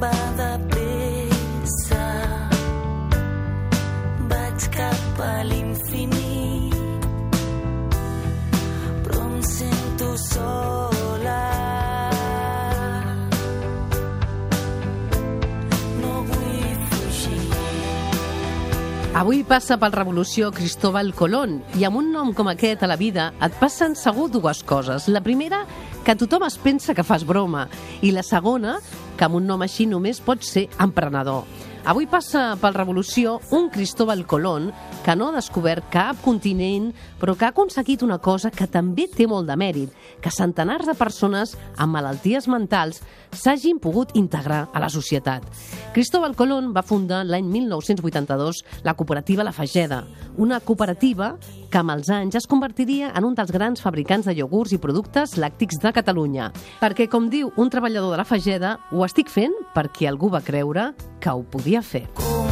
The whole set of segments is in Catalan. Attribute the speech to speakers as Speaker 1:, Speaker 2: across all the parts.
Speaker 1: va de pressa, vaig cap a l'infinit, però em sento sola.
Speaker 2: Avui passa per Revolució Cristóbal Colón i amb un nom com aquest a la vida et passen segur dues coses. La primera, que tothom es pensa que fas broma, i la segona, que amb un nom així només pots ser emprenedor. Avui passa per Revolució un Cristóbal Colón que no ha descobert cap continent, però que ha aconseguit una cosa que també té molt de mèrit, que centenars de persones amb malalties mentals s'hagin pogut integrar a la societat. Cristóbal Colón va fundar l'any 1982 la cooperativa La Fageda, una cooperativa que amb els anys es convertiria en un dels grans fabricants de iogurts i productes làctics de Catalunya. Perquè, com diu un treballador de La Fageda, ho estic fent perquè algú va creure que ho podia fer.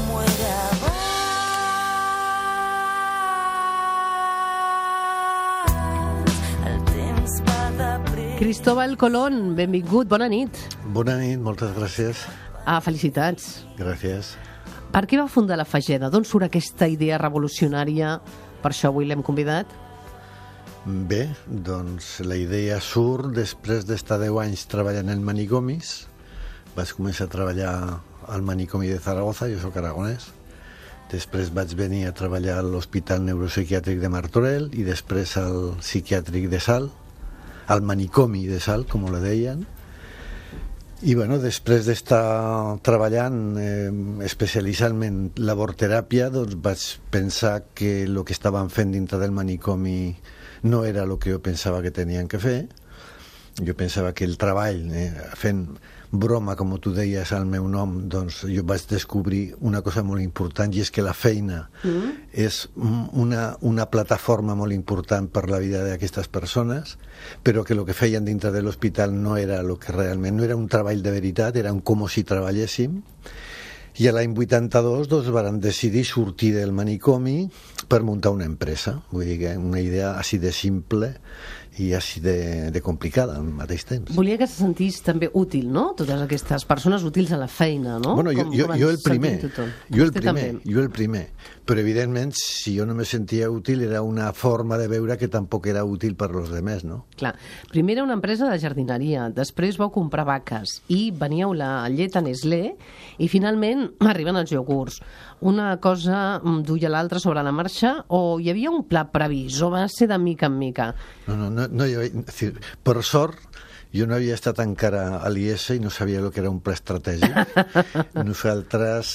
Speaker 2: Cristóbal Colón, benvingut, bona nit.
Speaker 3: Bona nit, moltes gràcies.
Speaker 2: Felicitats.
Speaker 3: Gràcies.
Speaker 2: Per què va fundar La Fageda? D'on surt aquesta idea revolucionària? Per això avui l'hem convidat.
Speaker 3: Bé, doncs la idea surt després d'estar 10 anys treballant en manicomis. Vaig començar a treballar al manicomi de Zaragoza, jo soc aragonès. Després vaig venir a treballar a l'Hospital Neuropsiquiàtric de Martorell i després al psiquiàtric de Salt, al manicomi de Salt, com la deien. I bueno, després d'estar treballant, especialitzant-me en laborteràpia, doncs vaig pensar que el que estaven fent dintre del manicomi no era el que jo pensava que tenien que fer. Jo pensava que el treball, fent broma, com tu deies, al meu nom, doncs jo vaig descobrir una cosa molt important, i és que la feina és una plataforma molt important per la vida d'aquestes persones, però que el que feien dintre de l'hospital no era el que realment, no era un treball de veritat, era com si treballéssim. I a l'any 82 doncs varen decidir sortir del manicomi per muntar una empresa. Vull dir que una idea així de simple i així de complicada al mateix temps.
Speaker 2: Volia que se sentís també útil, no? Totes aquestes persones útils a la feina, no?
Speaker 3: Bueno, jo el primer. Però evidentment, si jo no me sentia útil, era una forma de veure que tampoc era útil per als altres, no?
Speaker 2: Clar. Primer era una empresa de jardineria, després vau comprar vaques i veníeu la llet a Nestlé i finalment arriben els iogurts. Una cosa duia l'altra sobre la marxa o hi havia un pla previst o va ser de mica en mica?
Speaker 3: No, per sort, jo no havia estat encara a l'IES i no sabia el que era un pla estratègic. Nosaltres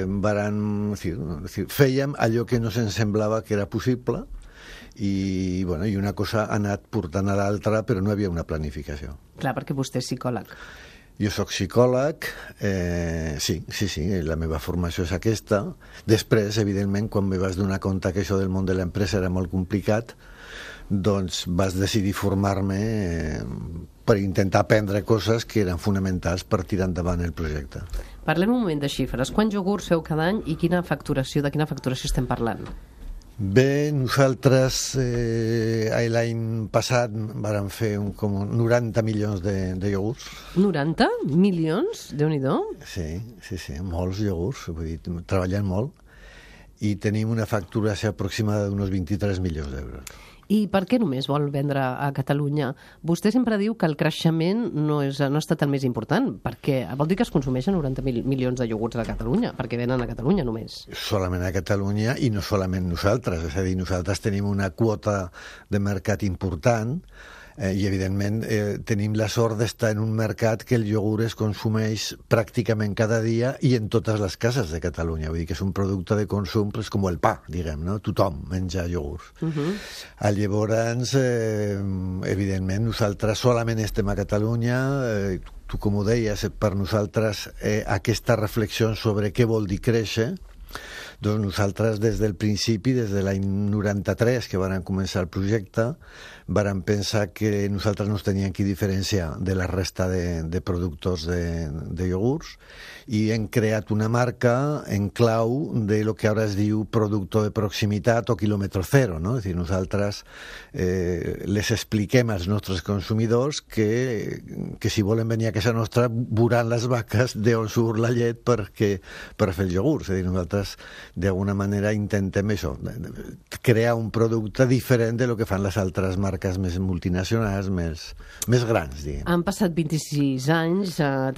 Speaker 3: fèiem allò que no se'ns semblava que era possible i una cosa ha anat portant a l'altra, però no hi havia una planificació.
Speaker 2: Clar, perquè vostè és psicòleg.
Speaker 3: Jo soc psicòleg, sí, la meva formació és aquesta. Després, evidentment, quan me vas donar compte que això del món de l'empresa era molt complicat, doncs vas decidir formar-me per intentar aprendre coses que eren fonamentals per tirar endavant el projecte.
Speaker 2: Parlem un moment de xifres. Quants iogurts feu cada any i de quina facturació estem parlant?
Speaker 3: Bé, nosaltres l'any passat vàrem fer com 90 milions de iogurts.
Speaker 2: 90 milions? Déu-n'hi-do.
Speaker 3: Sí, molts iogurts, vull dir, treballant molt, i tenim una facturació aproximada d'uns 23 milions d'euros.
Speaker 2: I per què només vol vendre a Catalunya? Vostè sempre diu que el creixement no ha estat el més important, perquè vol dir que es consumeixen 90 milions de iogurts a Catalunya, perquè venen a Catalunya només.
Speaker 3: Solament a Catalunya i no solament nosaltres, és a dir, nosaltres tenim una quota de mercat important i evidentment tenim la sort d'estar en un mercat que el iogurt es consumeix pràcticament cada dia i en totes les cases de Catalunya. Vull dir que és un producte de consum com el pa, diguem, no? Tothom menja iogurts. Llavors, evidentment, nosaltres solament estem a Catalunya. Tu, com ho deies, per nosaltres aquesta reflexió sobre què vol dir créixer Doncs nosaltres des del principi, des de l'any 93 que vam començar el projecte, vàrem pensar que nosaltres no ens teníem que diferenciar de la resta de productors de iogurts i hem creat una marca en clau de lo que ara es diu productor de proximitat o quilòmetre zero, no? És a dir, nosaltres les expliquem als nostres consumidors que si volen venir a casa nostra veuran les vaques d'on surt la llet per fer els iogurts. És a dir, nosaltres d'alguna manera intentem això, crear un producte diferent de lo que fan les altres marques més multinacionals, més grans, diguem.
Speaker 2: Han passat 26 anys,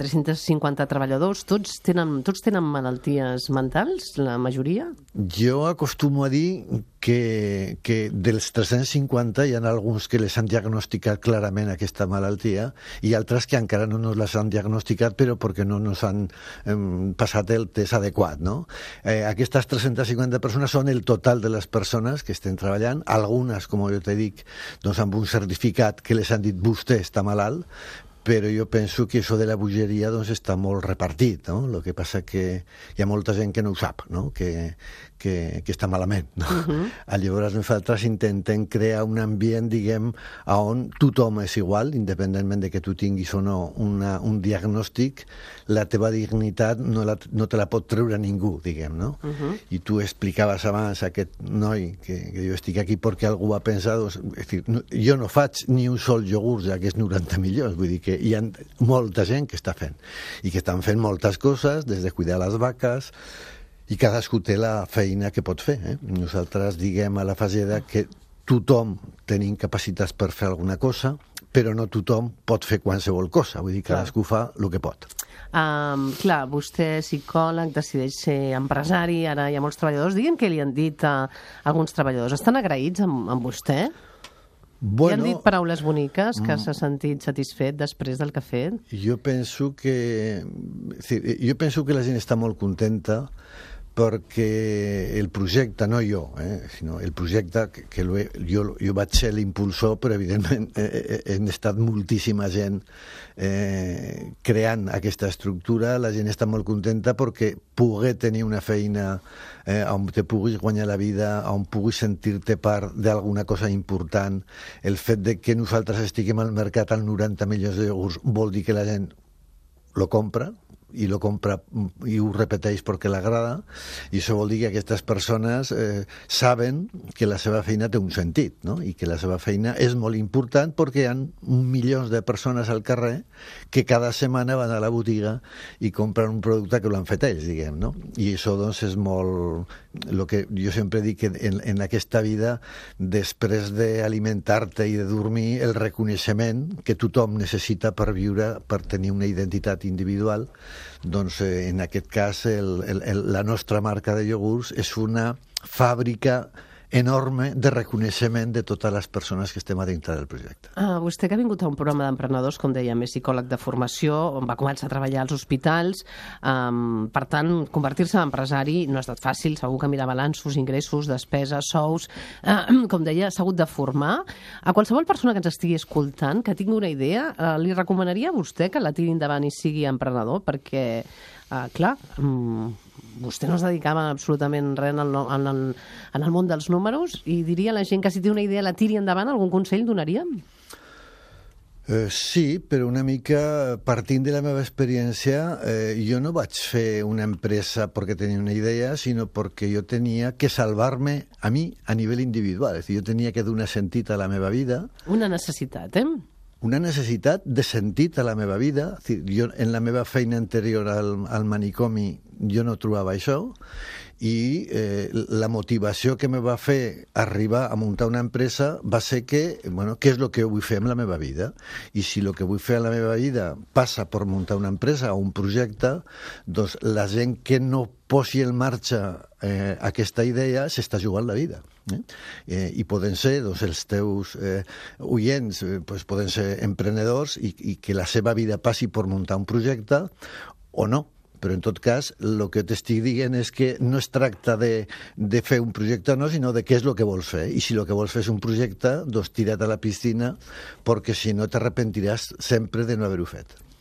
Speaker 2: 350 treballadors, tots tenen malalties mentals, la majoria?
Speaker 3: Jo acostumo a dir que dels 350 hi ha alguns que les han diagnosticat clarament aquesta malaltia i altres que encara no nos les han diagnosticat però perquè no nos han passat el test adequat, no? Aquestes 350 persones són el total de les persones que estem treballant, algunes, com jo te dic, doncs amb un certificat que les han dit vostè està malalt, però jo penso que això de la bogeria doncs, està molt repartit, no? El que passa que hi ha molta gent que no ho sap, no? Que està malament, no? Llavors nosaltres intentem crear un ambient, diguem, on tothom és igual, independentment de que tu tinguis o no un diagnòstic, la teva dignitat no te la pot treure ningú, diguem, no? I tu explicaves abans a aquest noi que jo estic aquí perquè algú ha pensat, doncs, és dir, jo no faig ni un sol iogurt d'aquests 90 milions, vull dir que hi ha molta gent que està fent i que estan fent moltes coses, des de cuidar les vaques, i cadascú té la feina que pot fer. Nosaltres diguem a la Faseda que tothom tenim capacitats per fer alguna cosa, però no tothom pot fer qualsevol cosa, vull dir, cadascú fa el que pot.
Speaker 2: Clar, vostè, psicòleg, decideix ser empresari, ara hi ha molts treballadors. Diguem què li han dit a alguns treballadors. Estan agraïts amb vostè? Li han dit paraules boniques, que s'ha sentit satisfet després del que ha fet? Jo penso que
Speaker 3: la gent està molt contenta perquè el projecte, no jo, sinó el projecte, que jo vaig ser l'impulsor, però evidentment hem estat moltíssima gent creant aquesta estructura. La gent està molt contenta perquè poder tenir una feina on te puguis guanyar la vida, on puguis sentir-te part d'alguna cosa important, el fet de que nosaltres estiguem al mercat als 90 milions d'euros vol dir que la gent lo compra, i ho repeteix perquè l'agrada, i això vol dir que aquestes persones saben que la seva feina té un sentit, no? I que la seva feina és molt important perquè hi ha milions de persones al carrer que cada setmana van a la botiga i compren un producte que l'han fet ells, diguem, no? I això, doncs, és molt... El que jo sempre dic que en aquesta vida, després d'alimentar-te i de dormir, el reconeixement que tothom necessita per viure, per tenir una identitat individual, doncs en aquest cas la nostra marca de iogurts és una fàbrica enorme de reconeixement de totes les persones que estem a dintre del projecte.
Speaker 2: Vostè que ha vingut a un programa d'emprenedors, com dèiem, és psicòleg de formació, on va començar a treballar als hospitals, per tant, convertir-se en empresari no ha estat fàcil, segur que mirar balanços, ingressos, despeses, sous, com deia, s'ha hagut de formar. A qualsevol persona que ens estigui escoltant, que tingui una idea, li recomanaria a vostè que la tiri endavant i sigui emprenedor, perquè, clar, vostè no es dedicava absolutament res en el món dels números i diria a la gent que si té una idea la tiri endavant, algun consell donaríem?
Speaker 3: Sí, però una mica partint de la meva experiència, jo no vaig fer una empresa perquè tenia una idea, sinó perquè jo tenia que salvar-me a mi a nivell individual. És a dir, jo tenia que donar sentit a la meva vida.
Speaker 2: Una necessitat,
Speaker 3: Una necessitat de sentit a la meva vida. Jo, en la meva feina anterior al manicomi, jo no trobava això, i la motivació que me va fer arribar a muntar una empresa va ser que, bueno, què és el que vull fer amb la meva vida? I si el que vull fer amb la meva vida passa per muntar una empresa o un projecte, doncs la gent que no posi en marxa aquesta idea s'està jugant la vida. I poden ser, doncs, els teus oients, poden ser emprenedors i que la seva vida passi per muntar un projecte o no. Però en tot cas, el que t'estic dient és que no es tracta de fer un projecte o no, sinó de què és el que vols fer. I si el que vols fer és un projecte, doncs tira't a la piscina, perquè si no t'arrepentiràs sempre de no haver-ho fet.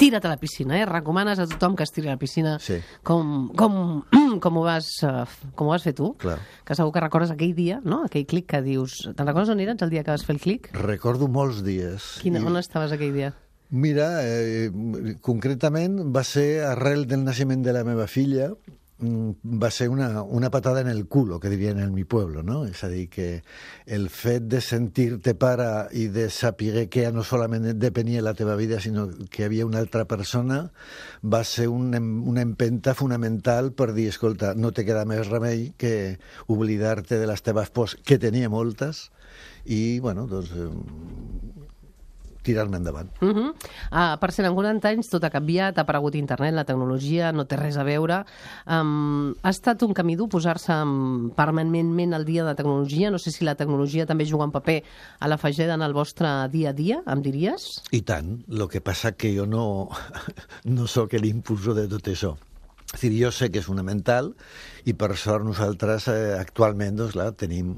Speaker 2: tira't a la piscina, recomanes a tothom que es tiri a la piscina.
Speaker 3: Sí.
Speaker 2: Com ho vas fer tu?
Speaker 3: Clar.
Speaker 2: Que segur que recordes aquell dia, no? Aquell clic que dius... Te'n recordes on eres el dia que vas fer el clic?
Speaker 3: Recordo molts dies.
Speaker 2: On estaves aquell dia?
Speaker 3: Mira, concretament va ser arrel del naixement de la meva filla, va ser una patada en el culo, que dirien en mi pueblo, no? És a dir, que el fet de sentir-te pare i de saber que no solament depenia la teva vida, sinó que hi havia una altra persona, va ser una empenta fonamental per dir, escolta, no te queda més remei que oblidar-te de les teves pors, que tenia moltes, i, bueno, doncs... tirar-me endavant.
Speaker 2: Per cert, en 40 anys tot ha canviat, ha aparegut internet, la tecnologia, no té res a veure. Ha estat un camí dur posar-se permanentment al dia de tecnologia? No sé si la tecnologia també juga un paper a la Fageda en el vostre dia a dia, em diries?
Speaker 3: I tant. Lo que passa que jo no sóc l'impulsor de tot això. És dir, jo sé que és fonamental i per sort nosaltres actualment, doncs clar, tenim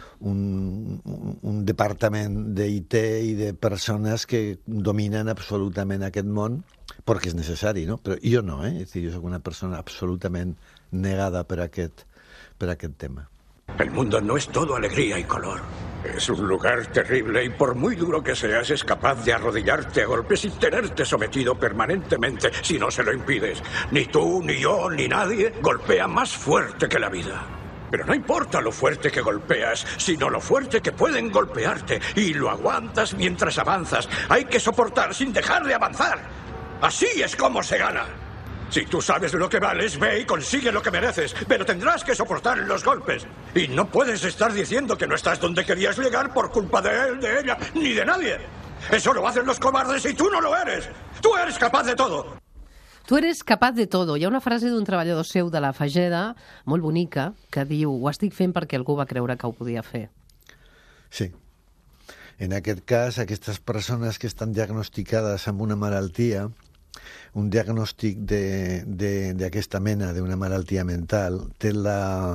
Speaker 3: un departament d'IT i de persones que dominen absolutament aquest món perquè és necessari, no? Però jo no, És dir, jo soc una persona absolutament negada per aquest tema.
Speaker 4: El mundo no es todo alegría y color. Es un lugar terrible y por muy duro que seas es capaz de arrodillarte a golpes y tenerte sometido permanentemente si no se lo impides. Ni tú, ni yo, ni nadie golpea más fuerte que la vida. Pero no importa lo fuerte que golpeas, sino lo fuerte que pueden golpearte. Y lo aguantas mientras avanzas. Hay que soportar sin dejar de avanzar. Así es como se gana. Si tú sabes lo que vales, ve y consigue lo que mereces. Pero tendrás que soportar los golpes. Y no puedes estar diciendo que no estás donde querías llegar por culpa de él, de ella, ni de nadie. Eso lo hacen los cobardes y tú no lo eres. Tú eres capaz de todo.
Speaker 2: Tu eres capaz de todo. Hi ha una frase d'un treballador seu de la Fageda, molt bonica, que diu: ho estic fent perquè algú va creure que ho podia fer.
Speaker 3: Sí. En aquest cas, aquestes persones que estan diagnosticades amb una malaltia, un diagnòstic d'aquesta mena, d'una malaltia mental, té la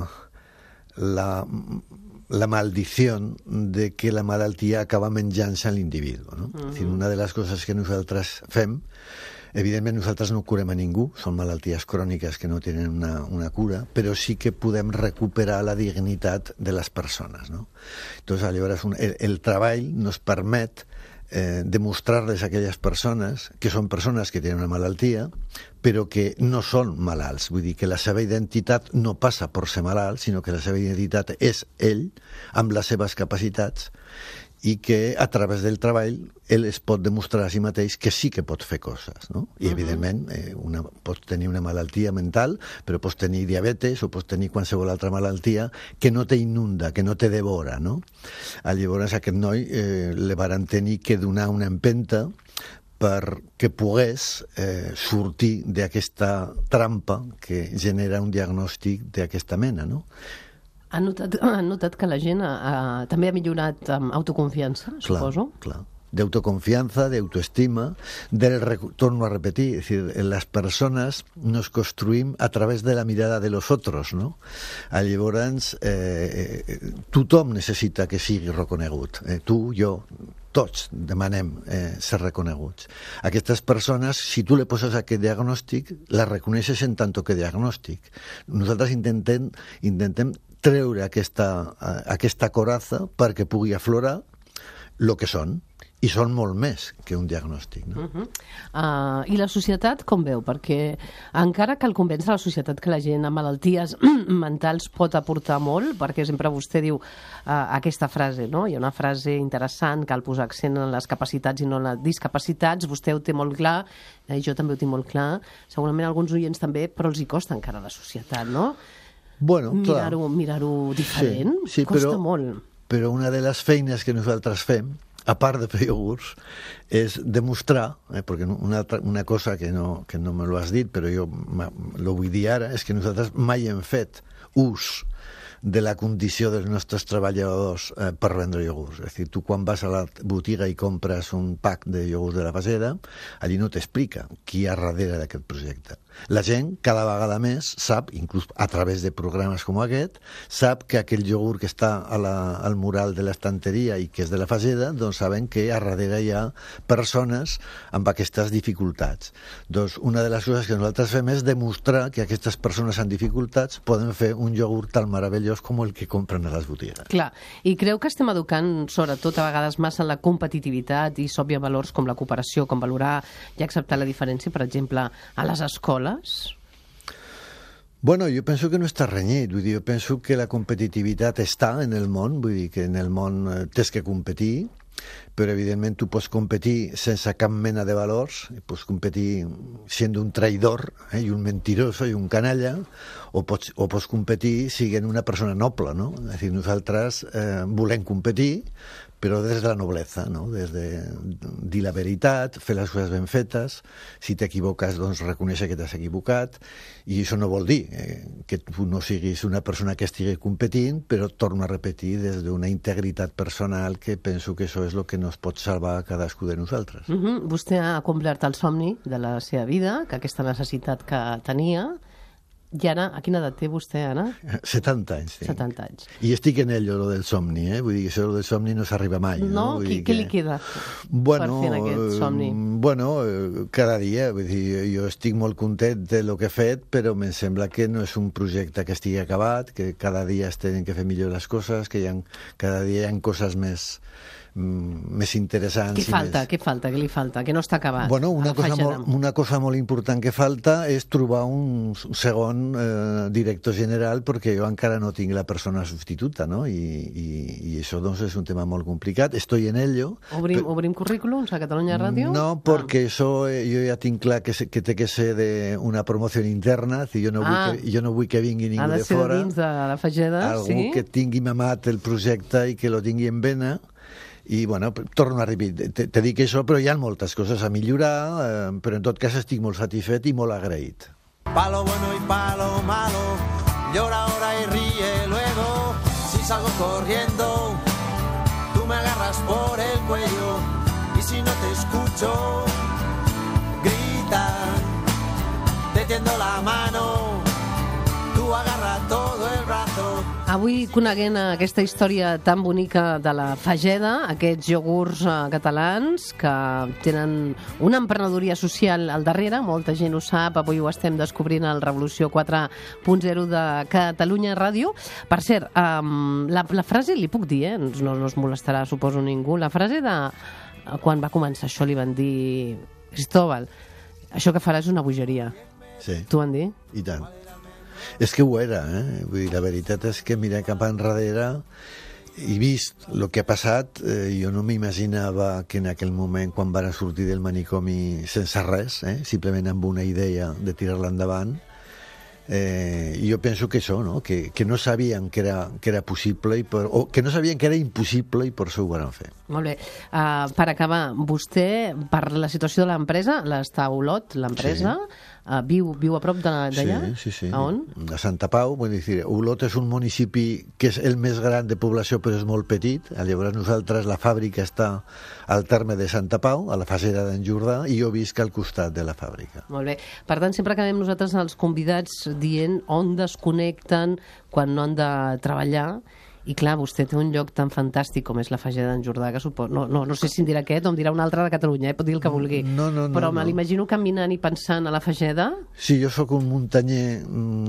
Speaker 3: maldició de que la malaltia acaba menjant-se a l'individu, no? És dir, una de les coses que nosaltres fem, evidentment nosaltres no curem a ningú, són malalties cròniques que no tenen una cura, però sí que podem recuperar la dignitat de les persones, no? Entonces, llavors, el treball nos permet demostrar-les a aquelles persones que són persones que tenen una malaltia, però que no són malalts. Vull dir que la seva identitat no passa per ser malalt, sinó que la seva identitat és ell, amb les seves capacitats, i que a través del treball ell es pot demostrar a si mateix que sí que pot fer coses, no? I evidentment pots tenir una malaltia mental, però pots tenir diabetes o pots tenir qualsevol altra malaltia que no t'inunda, que no te devora, no? Llavors aquest noi li varen tenir que donar una empenta perquè pogués sortir d'aquesta trampa que genera un diagnòstic d'aquesta mena, no?
Speaker 2: Han notat que la gent també ha millorat amb autoconfiança, suposo?
Speaker 3: Clar. De autoconfianza, de autoestima, torno a repetir, es decir, las personas nos construïm a través de la mirada de los otros, no? Llavors, tothom necessita que sigui reconegut. Tu, jo, tots demanem ser reconeguts. Aquestes persones, si tu li poses aquest diagnòstic, la reconeixes en tant que diagnòstic. Nosaltres intentem treure aquesta coraza perquè pugui aflorar el que són, i són molt més que un diagnòstic, no?
Speaker 2: I la societat com veu? Perquè encara cal convèncer la societat que la gent amb malalties mentals pot aportar molt, perquè sempre vostè diu aquesta frase, no? Hi ha una frase interessant, cal posar accent en les capacitats i no en les discapacitats, vostè ho té molt clar, jo també ho tinc molt clar, segurament alguns oients també, però els hi costa encara a la societat, no?
Speaker 3: Bueno, clar.
Speaker 2: Mirar-ho diferent, costa molt.
Speaker 3: Però una de les feines que nosaltres fem, a part de fer iogurts, és demostrar, perquè una cosa que no me lo has dit, però jo lo vull dir ara, és que nosaltres mai hem fet ús de la condició dels nostres treballadors per vendre iogurts. És a dir, tu quan vas a la botiga i compres un pack de iogurts de la Faseda, allí no t'explica qui hi ha darrere d'aquest projecte. La gent, cada vegada més, sap, inclús a través de programes com aquest, sap que aquell iogurt que està al mural de l'estanteria i que és de la Faseda, doncs saben que a darrere hi ha persones amb aquestes dificultats. Doncs una de les coses que nosaltres fem és demostrar que aquestes persones amb dificultats poden fer un iogurt tan meravellós com el que compren a les botigues.
Speaker 2: Clar, i creu que estem educant, sobretot a vegades massa, la competitivitat i s'obvia valors com la cooperació, com valorar i acceptar la diferència, per exemple, a les escoles?
Speaker 3: Bueno, jo penso que no està renyit, vull dir, jo penso que la competitivitat està en el món, vull dir que en el món tens que competir, però evidentment tu pots competir sense cap mena de valors, pots competir sent un traïdor i un mentiroso i un canalla, o pots competir sent una persona noble, no? És a dir, nosaltres volem competir, però des de la nobleza, no? Des de dir la veritat, fer les coses ben fetes, si t'equivoques, doncs reconèixer que t'has equivocat, i això no vol dir que tu no siguis una persona que estigui competint, però torno a repetir des d'una integritat personal que penso que això és el que nos pot salvar a cadascú de nosaltres.
Speaker 2: Vostè ha complert el somni de la seva vida, que aquesta necessitat que tenia. I ara, a quina edat té vostè, Anna?
Speaker 3: 70 anys.
Speaker 2: 70 anys.
Speaker 3: I estic en ello, lo del somni, Vull dir que això del somni no s'arriba mai.
Speaker 2: No? Què li queda per fer en aquest somni?
Speaker 3: Bueno, cada dia. Vull dir, jo estic molt content de lo que he fet, però em sembla que no és un projecte que estigui acabat, que cada dia es tenen que fer millor les coses, que cada dia hi ha coses més interessants.
Speaker 2: Què falta? Què li falta? Que no està acabat?
Speaker 3: Bueno, una cosa molt important que falta és trobar un segon director general, perquè jo encara no tinc la persona substituta, no? I això doncs és un tema molt complicat. Estoy en ello.
Speaker 2: Obrim currículums a Catalunya Ràdio?
Speaker 3: No, perquè això jo ja tinc clar que té que ser una promoció interna. Jo no vull que vingui ningú de fora.
Speaker 2: Ha de ser dins de la Faseda, sí?
Speaker 3: Algú que tingui mamat el projecte i que lo tingui en vena. I, bueno, torno a repetir, te dic això, però hi ha moltes coses a millorar, però en tot cas estic molt satisfet i molt agraït.
Speaker 5: Palo bueno y palo malo, llora ahora y ríe luego. Si salgo corriendo, tú me agarras por el cuello. Y si no te escucho, grita, te tiendo la mano, tú agarra todo el brazo.
Speaker 2: Avui coneguent aquesta història tan bonica de la Faseda, aquests iogurts catalans que tenen una emprenedoria social al darrere, molta gent ho sap, avui ho estem descobrint al Revolució 4.0 de Catalunya Ràdio. Per cert, la frase, li puc dir, no es molestarà, suposo, ningú, la frase de quan va començar això li van dir Cristóbal, això que faràs és una bogeria.
Speaker 3: Sí.
Speaker 2: T'ho van dir?
Speaker 3: I tant. És que ho era, Vull dir, la veritat és que mirar cap enrere i vist el que ha passat, jo no m'imaginava que en aquell moment, quan van sortir del manicomi sense res, simplement amb una idea de tirar-la endavant, jo penso que això, no? Que no sabien que era possible o que no sabien que era impossible i per això ho van fer.
Speaker 2: Molt bé. Per acabar, vostè, per la situació de l'empresa, l'està a Olot, l'empresa, viu a prop d'allà?
Speaker 3: Sí.
Speaker 2: A on?
Speaker 3: A Santa Pau. Vull dir, Olot és un municipi que és el més gran de població però és molt petit. Llavors nosaltres, la fàbrica està al terme de Santa Pau, a la Faseda d'en Jordà, i jo visc al costat de la fàbrica.
Speaker 2: Molt bé. Per tant, sempre acabem nosaltres els convidats dient on desconnecten quan no han de treballar. I clar, vostè té un lloc tan fantàstic com és la Faseda d'en Jordà, que suposo... No sé si em dirà aquest o em dirà un altre de Catalunya, pot dir el que vulgui.
Speaker 3: No.
Speaker 2: Però me l'imagino caminant i pensant a la Faseda.
Speaker 3: Sí, jo sóc un muntanyer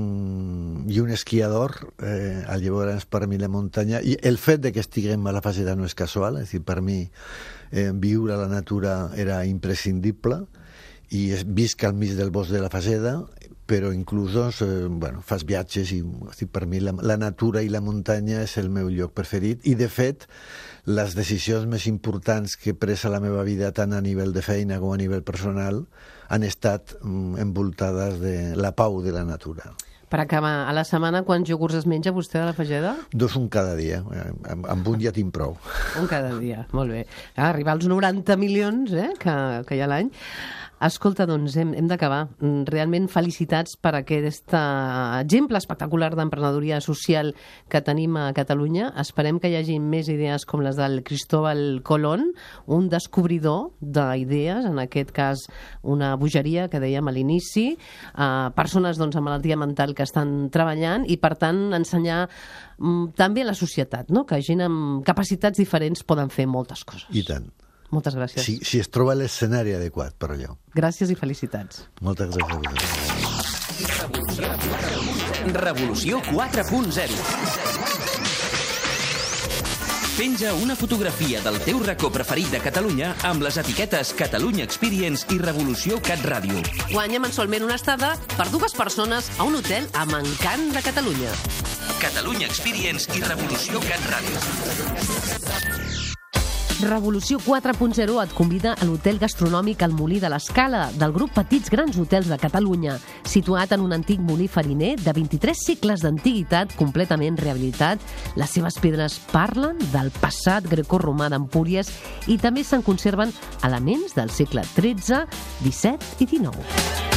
Speaker 3: i un esquiador. Llavors, per mi la muntanya... I el fet de que estiguem a la Faseda no és casual, és a dir, per mi viure a la natura era imprescindible i visc al mig del bosc de la Faseda, però inclús fas viatges i per mi la natura i la muntanya és el meu lloc preferit i de fet les decisions més importants que he pres a la meva vida tant a nivell de feina com a nivell personal han estat envoltades de la pau de la natura.
Speaker 2: Per acabar, a la setmana quants iogurts es menja vostè de la Faseda?
Speaker 3: 2 un cada dia, amb un ja tinc prou.
Speaker 2: Un cada dia, molt bé. Arribar als 90 milions que hi ha l'any. Escolta, doncs hem d'acabar. Realment felicitats per aquest exemple espectacular d'emprenedoria social que tenim a Catalunya. Esperem que hi hagi més idees com les del Cristóbal Colón, un descobridor d'idees, en aquest cas una bogeria que dèiem a l'inici, persones amb malaltia mental que estan treballant i, per tant, ensenyar també a la societat, no? Que gent amb capacitats diferents poden fer moltes coses.
Speaker 3: I tant.
Speaker 2: Moltes gràcies.
Speaker 3: Si es troba l'escenari adequat per allò.
Speaker 2: Gràcies i felicitats.
Speaker 3: Moltes gràcies a vosaltres.
Speaker 6: Revolució 4.0. Penja una fotografia del teu racó preferit de Catalunya amb les etiquetes Catalunya Experience i Revolució Cat Ràdio.
Speaker 2: Guanya mensualment una estada per 2 persones a un hotel amb encant de Catalunya.
Speaker 6: Catalunya Experience i Revolució Cat Ràdio.
Speaker 2: Revolució 4.0 et convida a l'hotel gastronòmic El Molí de l'Escala, del grup Petits Grans Hotels de Catalunya, situat en un antic molí fariner de 23 segles d'antiguitat completament rehabilitat. Les seves pedres parlen del passat grecorromà d'Empúries i també se'n conserven elements del segle XIII, XVII i XIX.